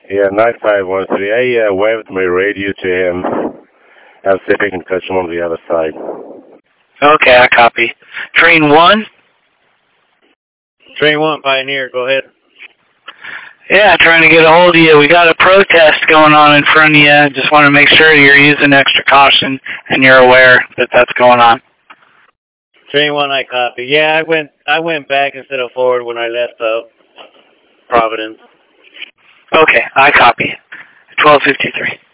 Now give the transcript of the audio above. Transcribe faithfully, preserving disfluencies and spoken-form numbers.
Yeah, nine five one three. I uh, waved my radio to him. I'll see if I can catch him on the other side. Okay, I copy. Train one? Train one, Pioneer, go ahead. Yeah, trying to get a hold of you. We got a protest going on in front of you. Just want to make sure you're using extra caution and you're aware that that's going on. Train one, I copy. Yeah, I went I went back instead of forward when I left uh, Providence. Okay, I copy. twelve fifty-three.